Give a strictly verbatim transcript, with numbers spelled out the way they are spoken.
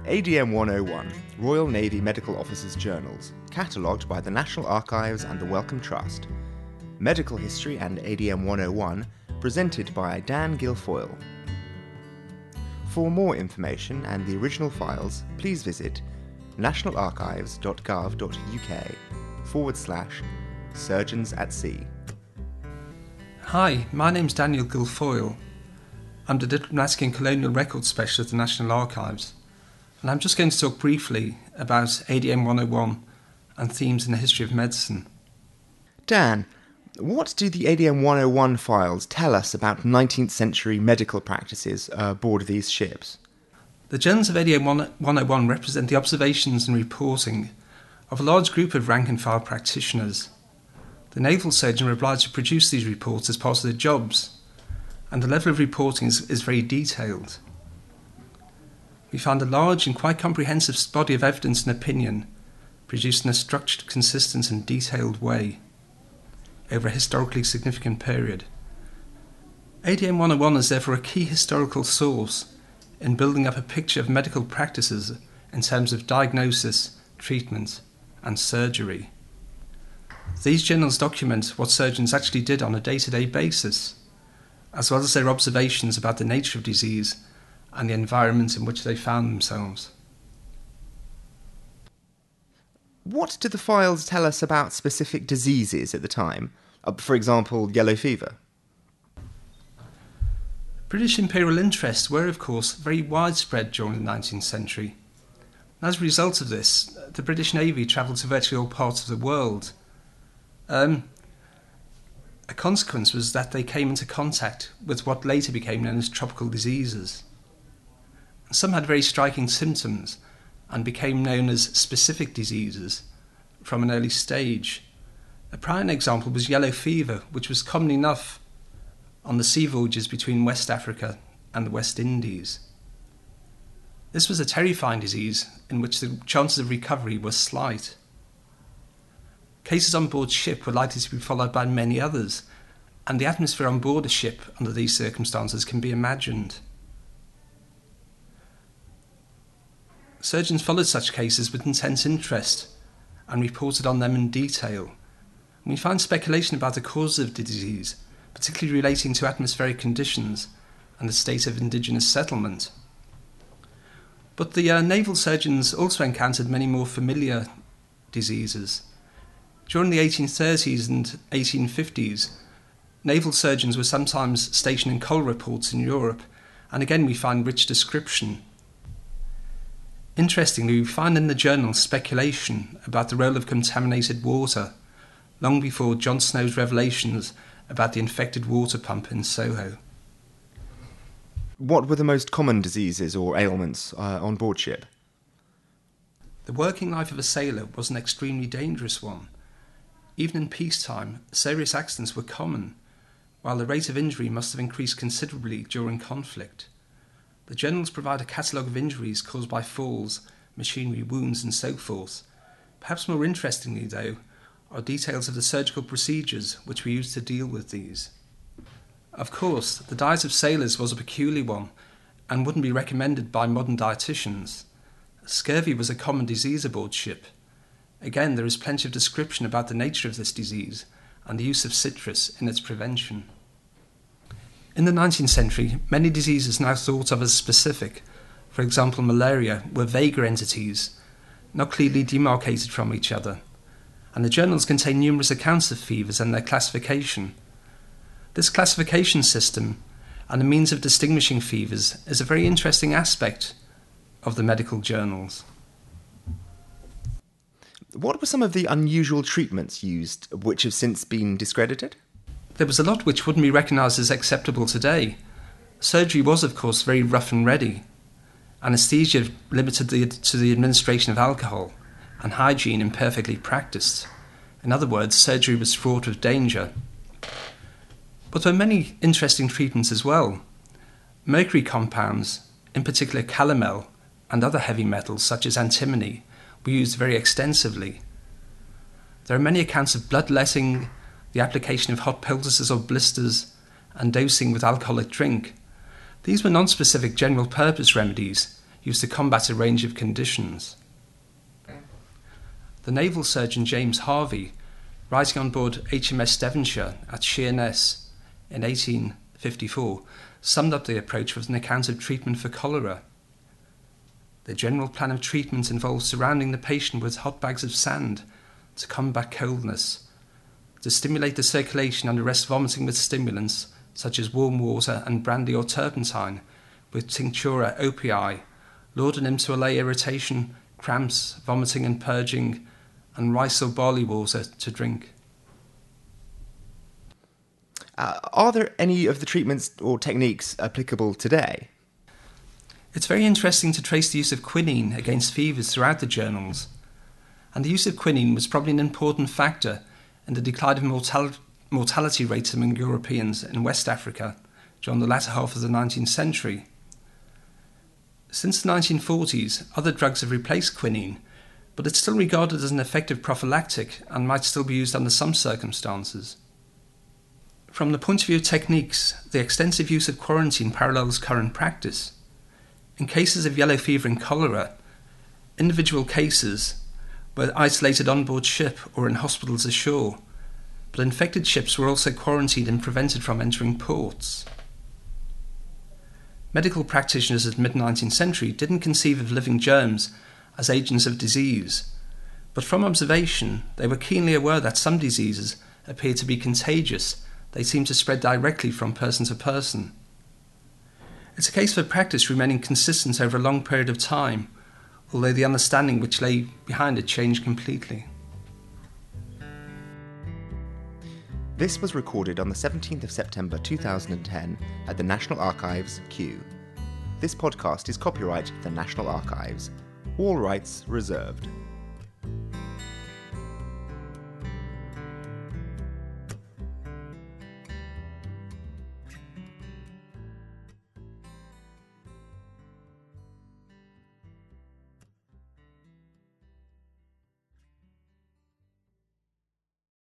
A D M one oh one, Royal Navy Medical Officers' Journals, catalogued by the National Archives and the Wellcome Trust. Medical History and A D M one oh one, presented by Dan Guilfoyle. For more information and the original files, please visit nationalarchives.gov.uk forward slash surgeons at sea. Hi, my name's Daniel Guilfoyle. I'm the Diplomatic and Colonial Records Specialist at the National Archives, and I'm just going to talk briefly about A D M one oh one and themes in the history of medicine. Dan, what do the A D M one oh one files tell us about nineteenth century medical practices uh, aboard these ships? The journals of A D M one oh one represent the observations and reporting of a large group of rank-and-file practitioners. The naval surgeon were obliged to produce these reports as part of their jobs, and the level of reporting is, is very detailed. We found a large and quite comprehensive body of evidence and opinion produced in a structured, consistent and detailed way over a historically significant period. A D M one oh one is therefore a key historical source in building up a picture of medical practices in terms of diagnosis, treatment and surgery. These journals document what surgeons actually did on a day-to-day basis, as well as their observations about the nature of disease and the environment in which they found themselves. What do the files tell us about specific diseases at the time? Uh, for example, yellow fever. British imperial interests were, of course, very widespread during the nineteenth century. As a result of this, the British Navy travelled to virtually all parts of the world. Um, a consequence was that they came into contact with what later became known as tropical diseases. Some had very striking symptoms and became known as specific diseases from an early stage. A prime example was yellow fever, which was common enough on the sea voyages between West Africa and the West Indies. This was a terrifying disease in which the chances of recovery were slight. Cases on board ship were likely to be followed by many others, and the atmosphere on board a ship under these circumstances can be imagined. Surgeons followed such cases with intense interest and reported on them in detail. And we find speculation about the causes of the disease, particularly relating to atmospheric conditions and the state of indigenous settlement. But the uh, naval surgeons also encountered many more familiar diseases. During the eighteen thirties and eighteen fifties, naval surgeons were sometimes stationed in cholera ports in Europe, and again we find rich description. Interestingly, we find in the journal speculation about the role of contaminated water, long before John Snow's revelations about the infected water pump in Soho. What were the most common diseases or ailments uh, on board ship? The working life of a sailor was an extremely dangerous one. Even in peacetime, serious accidents were common, while the rate of injury must have increased considerably during conflict. The journals provide a catalogue of injuries caused by falls, machinery, wounds and so forth. Perhaps more interestingly, though, are details of the surgical procedures which were used to deal with these. Of course, the diet of sailors was a peculiar one and wouldn't be recommended by modern dietitians. Scurvy was a common disease aboard ship. Again, there is plenty of description about the nature of this disease and the use of citrus in its prevention. In the nineteenth century, many diseases now thought of as specific, for example malaria, were vaguer entities, not clearly demarcated from each other, and the journals contain numerous accounts of fevers and their classification. This classification system and the means of distinguishing fevers is a very interesting aspect of the medical journals. What were some of the unusual treatments used, which have since been discredited? There was a lot which wouldn't be recognised as acceptable today. Surgery was, of course, very rough and ready. Anaesthesia limited the, to the administration of alcohol, and hygiene imperfectly practised. In other words, surgery was fraught with danger. But there were many interesting treatments as well. Mercury compounds, in particular calomel, and other heavy metals such as antimony, were used very extensively. There are many accounts of bloodletting, the application of hot poultices or blisters, and dosing with alcoholic drink. These were non-specific general-purpose remedies used to combat a range of conditions. The naval surgeon James Harvey, writing on board H M S Devonshire at Sheerness in eighteen fifty-four, summed up the approach with an account of treatment for cholera. The general plan of treatment involves surrounding the patient with hot bags of sand to combat coldness, to stimulate the circulation and arrest vomiting with stimulants such as warm water and brandy or turpentine, with tinctura opii, laudanum to allay irritation, cramps, vomiting and purging, and rice or barley water to drink. Uh, are there any of the treatments or techniques applicable today? It's very interesting to trace the use of quinine against fevers throughout the journals, and the use of quinine was probably an important factor in the decline of mortal- mortality rates among Europeans in West Africa during the latter half of the nineteenth century. Since the nineteen forties, other drugs have replaced quinine, but it's still regarded as an effective prophylactic and might still be used under some circumstances. From the point of view of techniques, the extensive use of quarantine parallels current practice. In cases of yellow fever and cholera, individual cases were isolated on board ship or in hospitals ashore, but infected ships were also quarantined and prevented from entering ports. Medical practitioners of the mid-nineteenth century didn't conceive of living germs as agents of disease, but from observation they were keenly aware that some diseases appeared to be contagious. They seemed to spread directly from person to person. It's a case for practice remaining consistent over a long period of time, although the understanding which lay behind it changed completely. This was recorded on the seventeenth of September two thousand ten at the National Archives, Kew. This podcast is copyright the National Archives. All rights reserved.